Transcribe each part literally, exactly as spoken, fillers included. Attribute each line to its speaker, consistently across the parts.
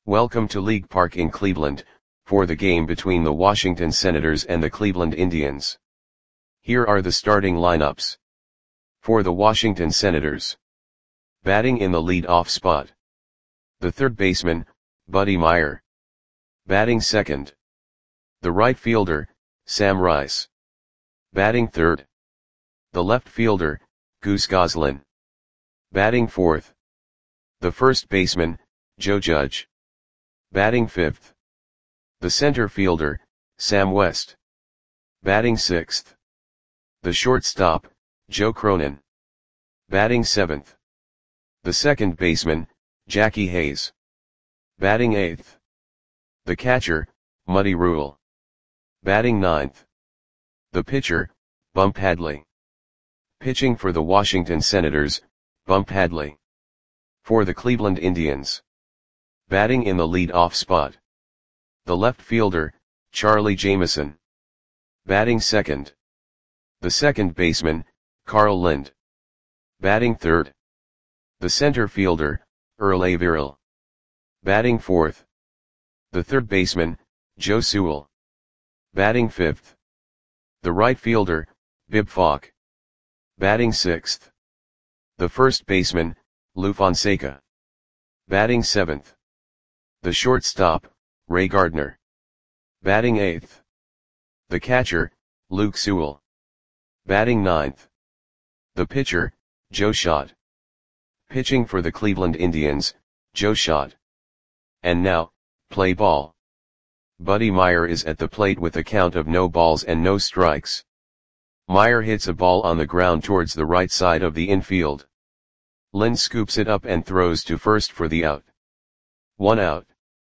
Speaker 1: Welcome to League Park in Cleveland, for the game between the Washington Senators and the Cleveland Indians. Here are the starting lineups. For the Washington Senators. Batting in the lead-off spot. The third baseman, Buddy Myer. Batting second. The right fielder, Sam Rice. Batting third. The left fielder, Goose Goslin. Batting fourth. The first baseman, Joe Judge. Batting fifth. The center fielder, Sam West. Batting sixth. The shortstop, Joe Cronin. Batting seventh. The second baseman, Jackie Hayes. Batting eighth. The catcher, Muddy Rule. Batting ninth. The pitcher, Bump Hadley. Pitching for the Washington Senators, Bump Hadley. For the Cleveland Indians. Batting in the lead-off spot. The left fielder, Charlie Jameson. Batting second. The second baseman, Carl Lind. Batting third. The center fielder, Earl Averill. Batting fourth. The third baseman, Joe Sewell. Batting fifth. The right fielder, Bib Falk. Batting sixth. The first baseman, Lou Fonseca. Batting seventh. The shortstop, Ray Gardner. Batting eighth. The catcher, Luke Sewell. Batting ninth. The pitcher, Joe Schott. Pitching for the Cleveland Indians, Joe Schott. And now, play ball. Buddy Myer is at the plate with a count of no balls and no strikes. Myer hits a ball on the ground towards the right side of the infield. Lind scoops it up and throws to first for the out. One out.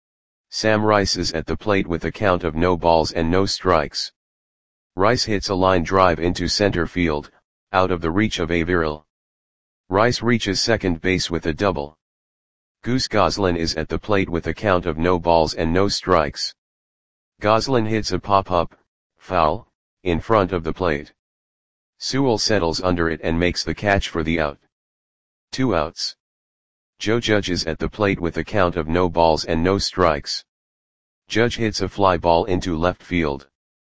Speaker 1: Sam Rice is at the plate with a count of no balls and no strikes. Rice hits a line drive into center field, out of the reach of Averill. Rice reaches second base with a double. Goose Goslin is at the plate with a count of no balls and no strikes. Goslin hits a pop-up, foul, in front of the plate. Sewell settles under it and makes the catch for the out. Two outs. Joe Judge is at the plate with a count of no balls and no strikes. Judge hits a fly ball into left field.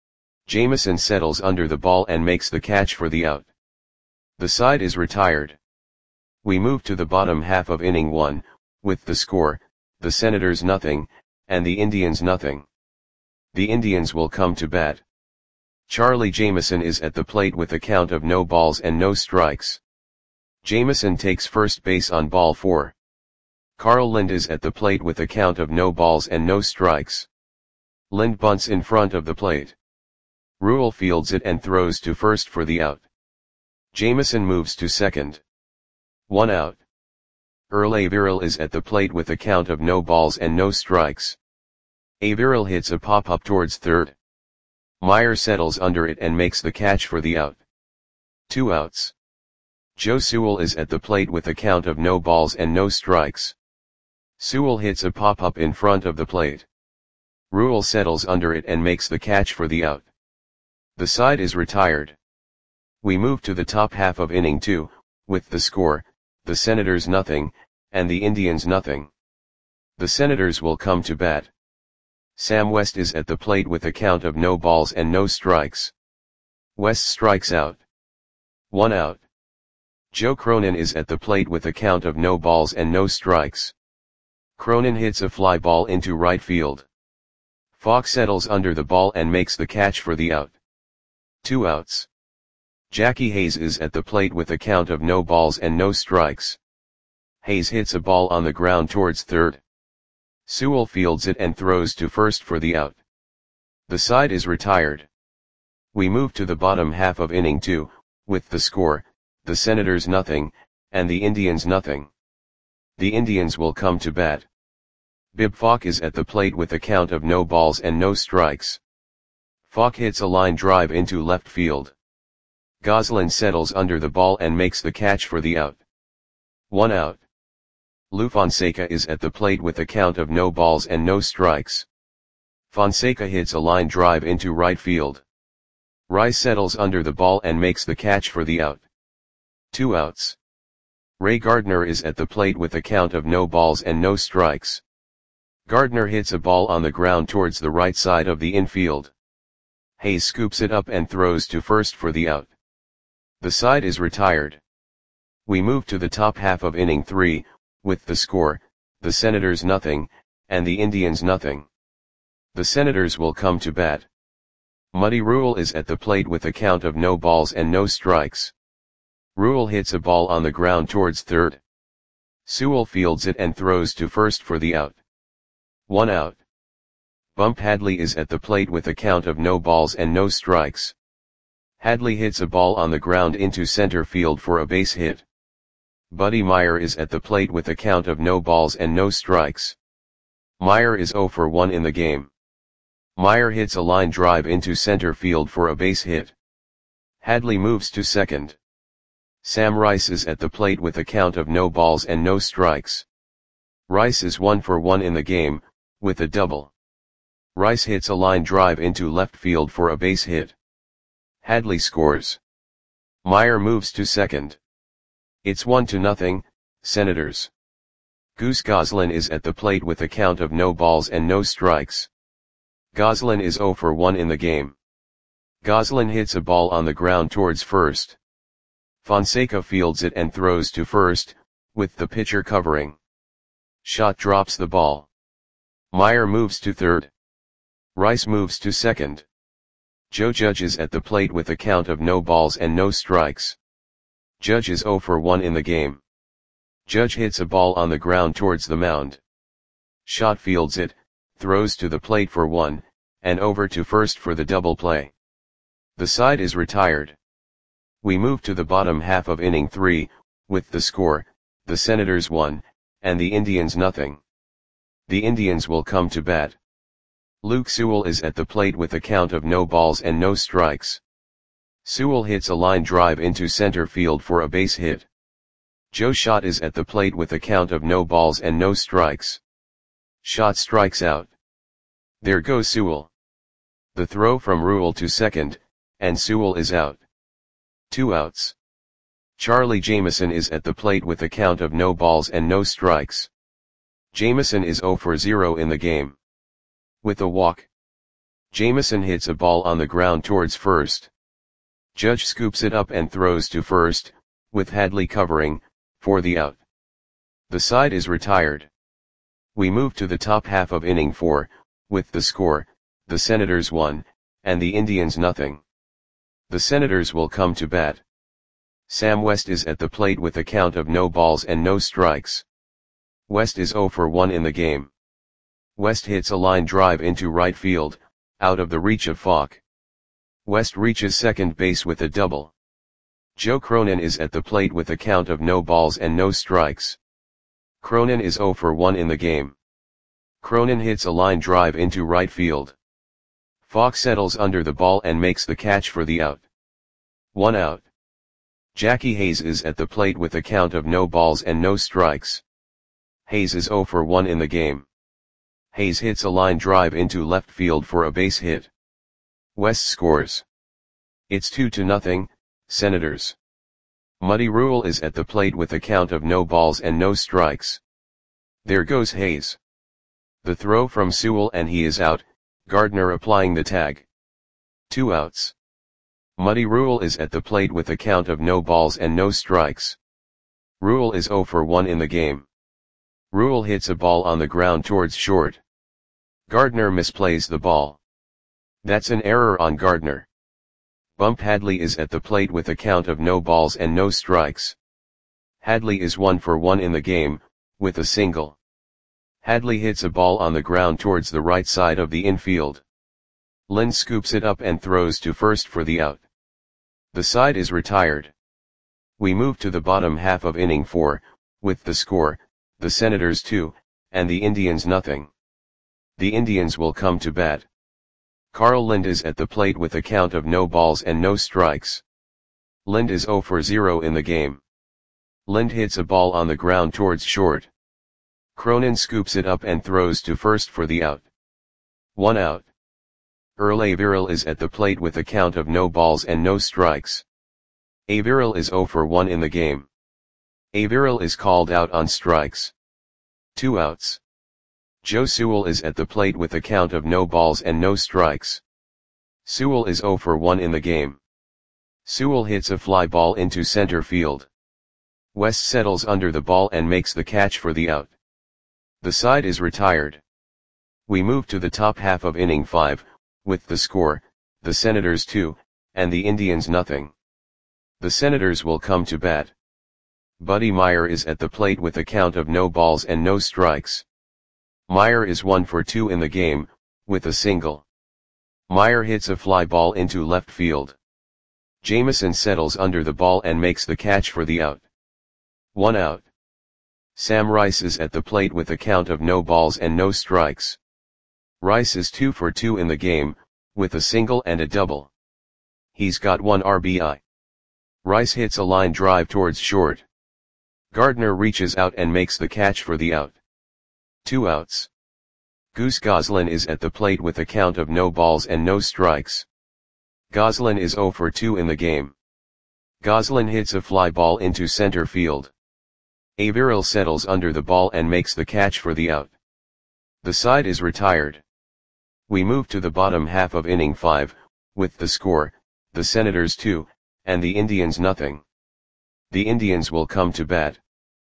Speaker 1: Jameson settles under the ball and makes the catch for the out. The side is retired. We move to the bottom half of inning one, with the score, the Senators nothing, and the Indians nothing. The Indians will come to bat. Charlie Jameson is at the plate with a count of no balls and no strikes. Jameson takes first base on ball four. Carl Lind is at the plate with a count of no balls and no strikes. Lind bunts in front of the plate. Rule fields it and throws to first for the out. Jameson moves to second. One out. Earl Averill is at the plate with a count of no balls and no strikes. Averill hits a pop-up towards third. Myer settles under it and makes the catch for the out. Two outs. Joe Sewell is at the plate with a count of no balls and no strikes. Sewell hits a pop-up in front of the plate. Rule settles under it and makes the catch for the out. The side is retired. We move to the top half of inning two, with the score, the Senators nothing, and the Indians nothing. The Senators will come to bat. Sam West is at the plate with a count of no balls and no strikes. West strikes out. One out. Joe Cronin is at the plate with a count of no balls and no strikes. Cronin hits a fly ball into right field. Falk settles under the ball and makes the catch for the out. Two outs. Jackie Hayes is at the plate with a count of no balls and no strikes. Hayes hits a ball on the ground towards third. Sewell fields it and throws to first for the out. The side is retired. We move to the bottom half of inning two, with the score, the Senators nothing, and the Indians nothing. The Indians will come to bat. Bib Falk is at the plate with a count of no balls and no strikes. Falk hits a line drive into left field. Goslin settles under the ball and makes the catch for the out. One out. Lou Fonseca is at the plate with a count of no balls and no strikes. Fonseca hits a line drive into right field. Rice settles under the ball and makes the catch for the out. Two outs. Ray Gardner is at the plate with a count of no balls and no strikes. Gardner hits a ball on the ground towards the right side of the infield. Hayes scoops it up and throws to first for the out. The side is retired. We move to the top half of inning three, with the score, the Senators nothing, and the Indians nothing. The Senators will come to bat. Muddy Rule is at the plate with a count of no balls and no strikes. Rule hits a ball on the ground towards third. Sewell fields it and throws to first for the out. One out. Bump Hadley is at the plate with a count of no balls and no strikes. Hadley hits a ball on the ground into center field for a base hit. Buddy Meyer is at the plate with a count of no balls and no strikes. Meyer is zero for one in the game. Meyer hits a line drive into center field for a base hit. Hadley moves to second. Sam Rice is at the plate with a count of no balls and no strikes. Rice is one for one in the game, with a double. Rice hits a line drive into left field for a base hit. Hadley scores. Meyer moves to second. It's one to nothing, Senators. Goose Goslin is at the plate with a count of no balls and no strikes. Goslin is zero for one in the game. Goslin hits a ball on the ground towards first. Fonseca fields it and throws to first, with the pitcher covering. Shot drops the ball. Meyer moves to third. Rice moves to second. Joe Judge is at the plate with a count of no balls and no strikes. Judge is zero for one in the game. Judge hits a ball on the ground towards the mound. Shot fields it, throws to the plate for one, and over to first for the double play. The side is retired. We move to the bottom half of inning three, with the score, the Senators one, and the Indians nothing. The Indians will come to bat. Luke Sewell is at the plate with a count of no balls and no strikes. Sewell hits a line drive into center field for a base hit. Joe Schott is at the plate with a count of no balls and no strikes. Schott strikes out. There goes Sewell. The throw from Rule to second, and Sewell is out. Two outs. Charlie Jameson is at the plate with a count of no balls and no strikes. Jameson is zero for zero in the game. With a walk. Jameson hits a ball on the ground towards first. Judge scoops it up and throws to first, with Hadley covering, for the out. The side is retired. We move to the top half of inning four, with the score, the Senators one, and the Indians nothing. The Senators will come to bat. Sam West is at the plate with a count of no balls and no strikes. West is zero for one in the game. West hits a line drive into right field, out of the reach of Falk. West reaches second base with a double. Joe Cronin is at the plate with a count of no balls and no strikes. Cronin is zero for one in the game. Cronin hits a line drive into right field. Falk settles under the ball and makes the catch for the out. One out. Jackie Hayes is at the plate with a count of no balls and no strikes. Hayes is zero for one in the game. Hayes hits a line drive into left field for a base hit. West scores. It's two to nothing, Senators. Muddy Rule is at the plate with a count of no balls and no strikes. There goes Hayes. The throw from Sewell and he is out, Gardner applying the tag. Two outs. Muddy Rule is at the plate with a count of no balls and no strikes. Rule is zero for one in the game. Rule hits a ball on the ground towards short. Gardner misplays the ball. That's an error on Gardner. Bump Hadley is at the plate with a count of no balls and no strikes. Hadley is one for one in the game, with a single. Hadley hits a ball on the ground towards the right side of the infield. Lind scoops it up and throws to first for the out. The side is retired. We move to the bottom half of inning four, with the score, the Senators two, and the Indians nothing. The Indians will come to bat. Carl Lind is at the plate with a count of no balls and no strikes. Lind is zero for zero in the game. Lind hits a ball on the ground towards short. Cronin scoops it up and throws to first for the out. One out. Earl Averill is at the plate with a count of no balls and no strikes. Averill is zero for one in the game. Averill is called out on strikes. Two outs. Joe Sewell is at the plate with a count of no balls and no strikes. Sewell is zero for one in the game. Sewell hits a fly ball into center field. West settles under the ball and makes the catch for the out. The side is retired. We move to the top half of inning five, with the score, the Senators two, and the Indians nothing. The Senators will come to bat. Buddy Meyer is at the plate with a count of no balls and no strikes. Meyer is one for two in the game, with a single. Meyer hits a fly ball into left field. Jameson settles under the ball and makes the catch for the out. One out. Sam Rice is at the plate with a count of no balls and no strikes. Rice is two for two in the game, with a single and a double. He's got one R B I. Rice hits a line drive towards short. Gardner reaches out and makes the catch for the out. Two outs. Goose Goslin is at the plate with a count of no balls and no strikes. Goslin is zero for two in the game. Goslin hits a fly ball into center field. Averill settles under the ball and makes the catch for the out. The side is retired. We move to the bottom half of inning five, with the score, the Senators two, and the Indians nothing. The Indians will come to bat.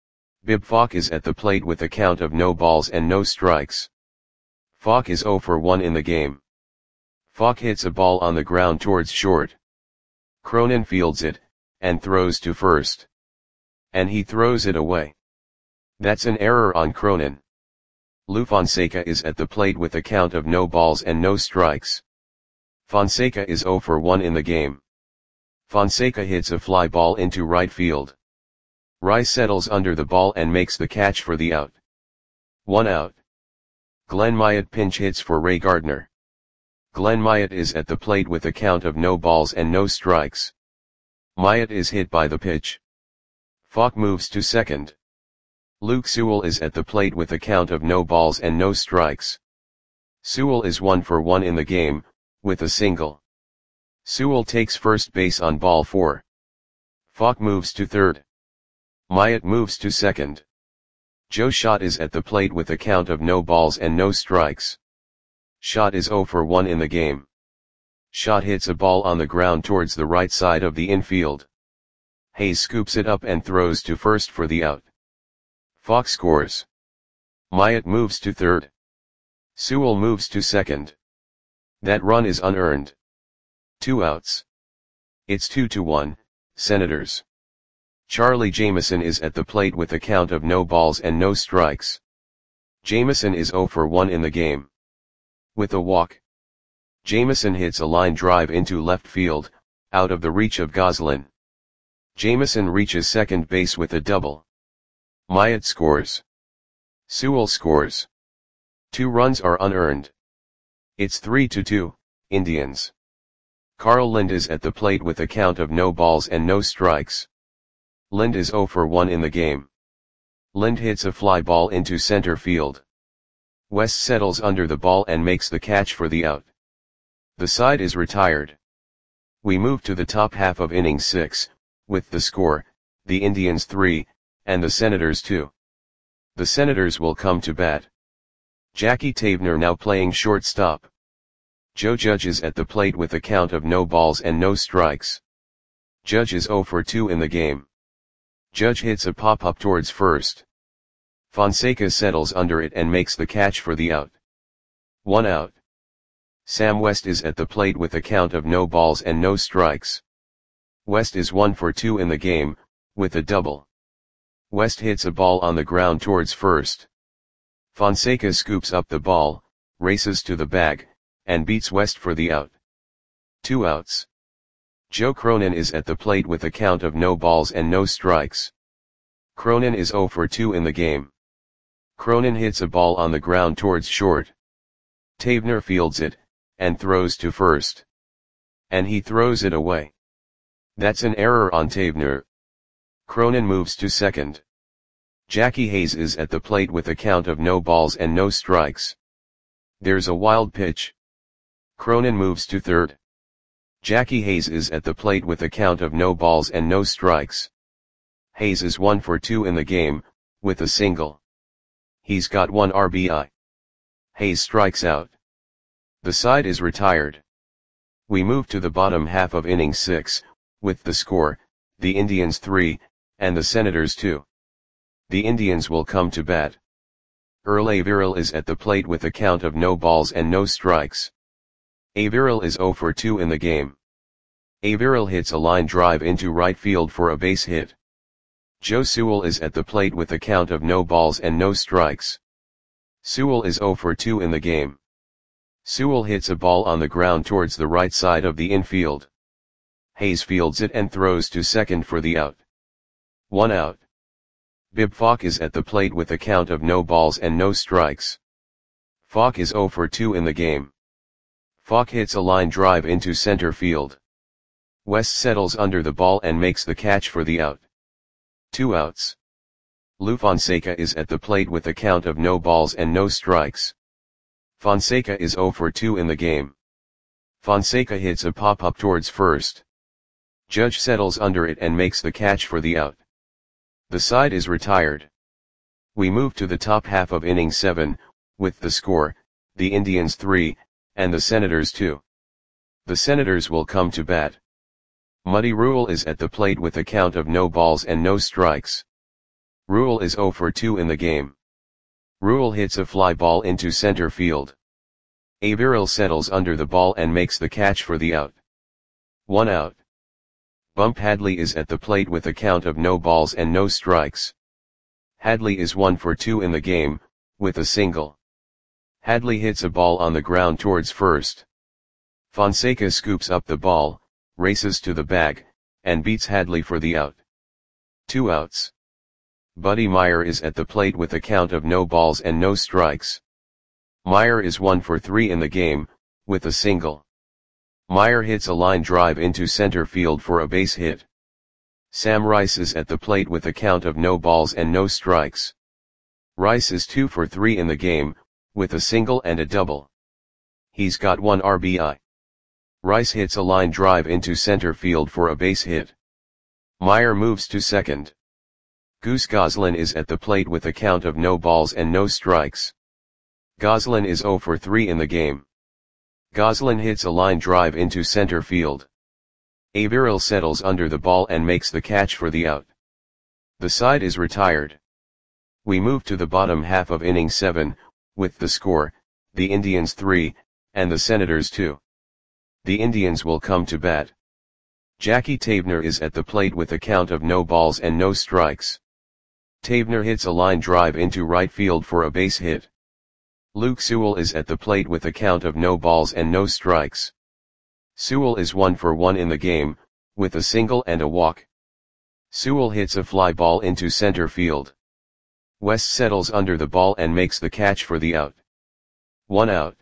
Speaker 1: Bib Falk is at the plate with a count of no balls and no strikes. Falk is zero for one in the game. Falk hits a ball on the ground towards short. Cronin fields it, and throws to first. And he throws it away. That's an error on Cronin. Lou Fonseca is at the plate with a count of no balls and no strikes. Fonseca is zero for one in the game. Fonseca hits a fly ball into right field. Rice settles under the ball and makes the catch for the out. One out. Glenn Myatt pinch hits for Ray Gardner. Glenn Myatt is at the plate with a count of no balls and no strikes. Myatt is hit by the pitch. Falk moves to second. Luke Sewell is at the plate with a count of no balls and no strikes. Sewell is one for one in the game, with a single. Sewell takes first base on ball four. Falk moves to third. Myatt moves to second. Joe Schott is at the plate with a count of no balls and no strikes. Schott is zero for one in the game. Schott hits a ball on the ground towards the right side of the infield. Hayes scoops it up and throws to first for the out. Falk scores. Myatt moves to third. Sewell moves to second. That run is unearned. Two outs. It's two to one, Senators. Charlie Jameson is at the plate with a count of no balls and no strikes. Jameson is zero for one in the game. With a walk. Jameson hits a line drive into left field, out of the reach of Goslin. Jameson reaches second base with a double. Myatt scores. Sewell scores. Two runs are unearned. It's three to two, Indians. Carl Lind is at the plate with a count of no balls and no strikes. Lind is zero for one in the game. Lind hits a fly ball into center field. West settles under the ball and makes the catch for the out. The side is retired. We move to the top half of inning six, with the score, the Indians three, and the Senators two. The Senators will come to bat. Jackie Tavener now playing shortstop. Joe Judge is at the plate with a count of no balls and no strikes. Judge is zero for two in the game. Judge hits a pop-up towards first. Fonseca settles under it and makes the catch for the out. One out. Sam West is at the plate with a count of no balls and no strikes. West is one for two in the game, with a double. West hits a ball on the ground towards first. Fonseca scoops up the ball, races to the bag, and beats West for the out. Two outs. Joe Cronin is at the plate with a count of no balls and no strikes. Cronin is zero for two in the game. Cronin hits a ball on the ground towards short. Tavener fields it, and throws to first. And he throws it away. That's an error on Tavener. Cronin moves to second. Jackie Hayes is at the plate with a count of no balls and no strikes. There's a wild pitch. Cronin moves to third. Jackie Hayes is at the plate with a count of no balls and no strikes. Hayes is one for two in the game, with a single. He's got one R B I. Hayes strikes out. The side is retired. We move to the bottom half of inning six, with the score, the Indians three, and the Senators two. The Indians will come to bat. Earl Averill is at the plate with a count of no balls and no strikes. Averill is oh for two in the game. Averill hits a line drive into right field for a base hit. Joe Sewell is at the plate with a count of no balls and no strikes. Sewell is oh for two in the game. Sewell hits a ball on the ground towards the right side of the infield. Hayes fields it and throws to second for the out. One out. Bib Falk is at the plate with a count of no balls and no strikes. Falk is oh for two in the game. Falk hits a line drive into center field. West settles under the ball and makes the catch for the out. Two outs. Lou Fonseca is at the plate with a count of no balls and no strikes. Fonseca is oh for two in the game. Fonseca hits a pop-up towards first. Judge settles under it and makes the catch for the out. The side is retired. We move to the top half of inning seven, with the score, the Indians three, and the Senators two. The Senators will come to bat. Muddy Rule is at the plate with a count of no balls and no strikes. Rule is oh for two in the game. Rule hits a fly ball into center field. Averill settles under the ball and makes the catch for the out. One out. Bump Hadley is at the plate with a count of no balls and no strikes. Hadley is one for two in the game, with a single. Hadley hits a ball on the ground towards first. Fonseca scoops up the ball, races to the bag, and beats Hadley for the out. Two outs. Buddy Meyer is at the plate with a count of no balls and no strikes. Meyer is one for three in the game, with a single. Meyer hits a line drive into center field for a base hit. Sam Rice is at the plate with a count of no balls and no strikes. Rice is two for three in the game, with a single and a double. He's got one R B I. Rice hits a line drive into center field for a base hit. Meyer moves to second. Goose Goslin is at the plate with a count of no balls and no strikes. Goslin is oh for three in the game. Goslin hits a line drive into center field. Averill settles under the ball and makes the catch for the out. The side is retired. We move to the bottom half of inning seven, with the score, the Indians three, and the Senators two. The Indians will come to bat. Jackie Tavener is at the plate with a count of no balls and no strikes. Tavener hits a line drive into right field for a base hit. Luke Sewell is at the plate with a count of no balls and no strikes. Sewell is one for one in the game, with a single and a walk. Sewell hits a fly ball into center field. West settles under the ball and makes the catch for the out. One out.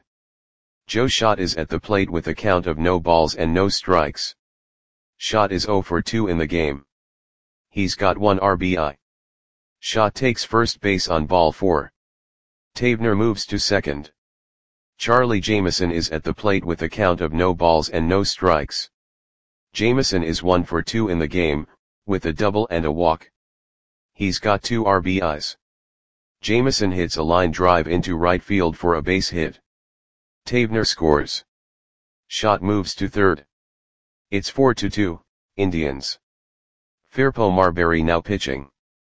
Speaker 1: Joe Schott is at the plate with a count of no balls and no strikes. Schott is oh for two in the game. He's got one R B I. Schott takes first base on ball four. Tavener moves to second. Charlie Jameson is at the plate with a count of no balls and no strikes. Jameson is one for two in the game, with a double and a walk. He's got two R B Is. Jameson hits a line drive into right field for a base hit. Tavener scores. Schott moves to third. It's four to two, Indians. Firpo Marbury now pitching.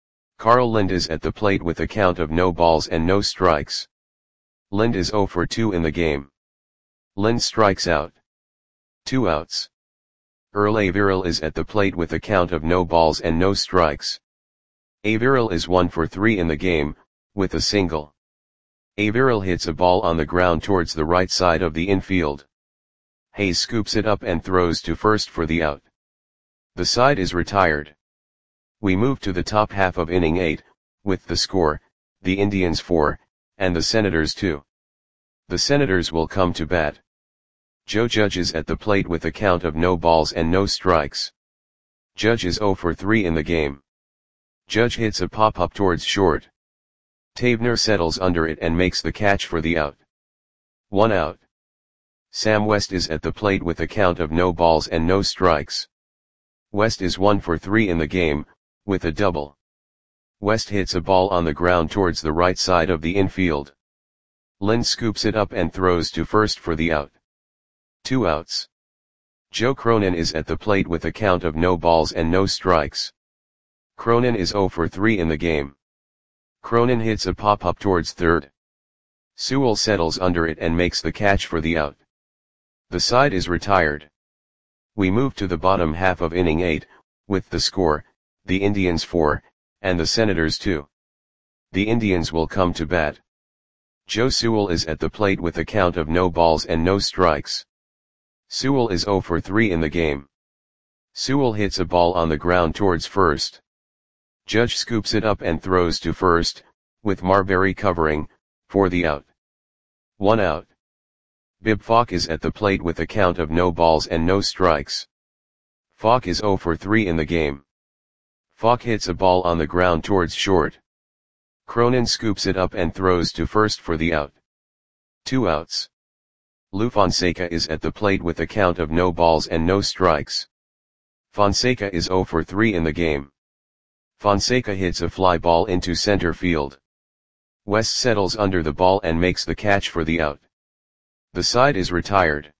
Speaker 1: Carl Lind is at the plate with a count of no balls and no strikes. Lind is oh for two in the game. Lind strikes out. Two outs. Earl Averill is at the plate with a count of no balls and no strikes. Averill is one for three in the game, with a single. Averill hits a ball on the ground towards the right side of the infield. Hayes scoops it up and throws to first for the out. The side is retired. We move to the top half of inning eight, with the score, the Indians four, and the Senators two. The Senators will come to bat. Joe Judge is at the plate with a count of no balls and no strikes. Judge is oh for three in the game. Judge hits a pop-up towards short. Tavener settles under it and makes the catch for the out. One out. Sam West is at the plate with a count of no balls and no strikes. West is one for three in the game, with a double. West hits a ball on the ground towards the right side of the infield. Lind scoops it up and throws to first for the out. Two outs. Joe Cronin is at the plate with a count of no balls and no strikes. Cronin is oh for three in the game. Cronin hits a pop-up towards third. Sewell settles under it and makes the catch for the out. The side is retired. We move to the bottom half of inning eight, with the score, the Indians four, and the Senators two. The Indians will come to bat. Joe Sewell is at the plate with a count of no balls and no strikes. Sewell is oh for three in the game. Sewell hits a ball on the ground towards first. Judge scoops it up and throws to first, with Marbury covering, for the out. One out. Bib Falk is at the plate with a count of no balls and no strikes. Falk is oh for three in the game. Falk hits a ball on the ground towards short. Cronin scoops it up and throws to first for the out. Two outs. Lou Fonseca is at the plate with a count of no balls and no strikes. Fonseca is oh for three in the game. Fonseca hits a fly ball into center field. West settles under the ball and makes the catch for the out. The side is retired.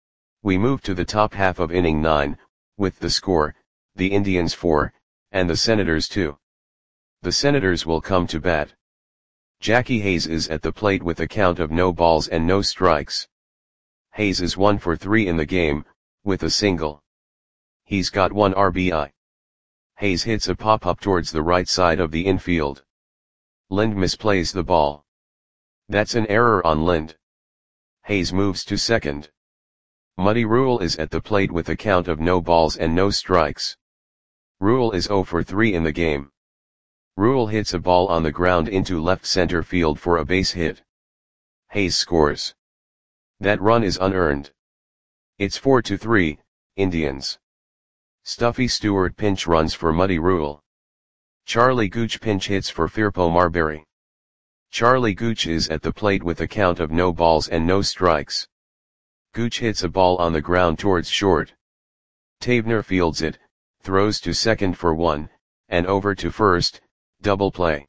Speaker 1: We move to the top half of inning nine, with the score, the Indians four, and the Senators two. The Senators will come to bat. Jackie Hayes is at the plate with a count of no balls and no strikes. Hayes is one for three in the game, with a single. He's got one R B I. Hayes hits a pop-up towards the right side of the infield. Lind misplays the ball. That's an error on Lind. Hayes moves to second. Muddy Rule is at the plate with a count of no balls and no strikes. Rule is oh for three in the game. Rule hits a ball on the ground into left center field for a base hit. Hayes scores. That run is unearned. It's four to three, Indians. Stuffy Stewart pinch runs for Muddy Rule. Charlie Gooch pinch hits for Firpo Marbury. Charlie Gooch is at the plate with a count of no balls and no strikes. Gooch hits a ball on the ground towards short. Tavener fields it, throws to second for one, and over to first, double play.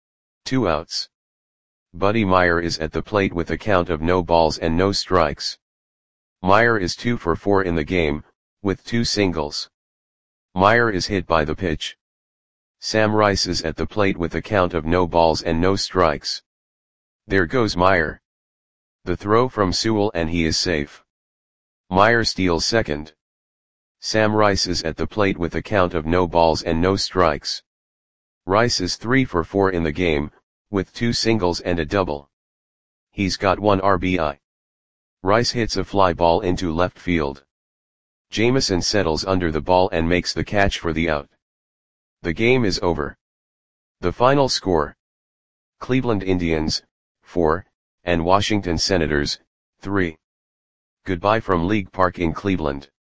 Speaker 1: Two outs. Buddy Meyer is at the plate with a count of no balls and no strikes. Meyer is two for four in the game, with two singles. Meyer is hit by the pitch. Sam Rice is at the plate with a count of no balls and no strikes. There goes Meyer. The throw from Sewell and he is safe. Meyer steals second. Sam Rice is at the plate with a count of no balls and no strikes. Rice is three for four in the game, with two singles and a double. He's got one R B I. Rice hits a fly ball into left field. Jameson settles under the ball and makes the catch for the out. The game is over. The final score: Cleveland Indians, four, and Washington Senators, three. Goodbye from League Park in Cleveland.